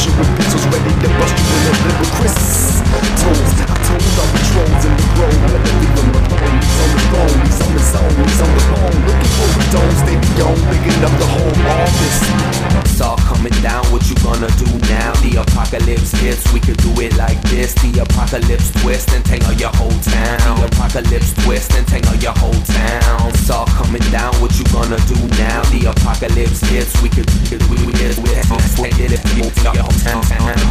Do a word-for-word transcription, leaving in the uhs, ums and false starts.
militia with pistols ready to bust you in the lip with Chris Tools. I told all the trolls in the grove, let them leave him alone. He's on the throne, he's on his own, he's on the phone. Looking for a dome, stay beyond, bigging up the whole office. It's all coming down, what you gonna do now? The apocalypse hits, we could do it like this. The apocalypse twist and tangle your whole town. The apocalypse twist and tangle your whole town. It's all coming down, what you gonna do now? The apocalypse hits, we could, we could, we could, we could, we could, we could, we could, we could, we could,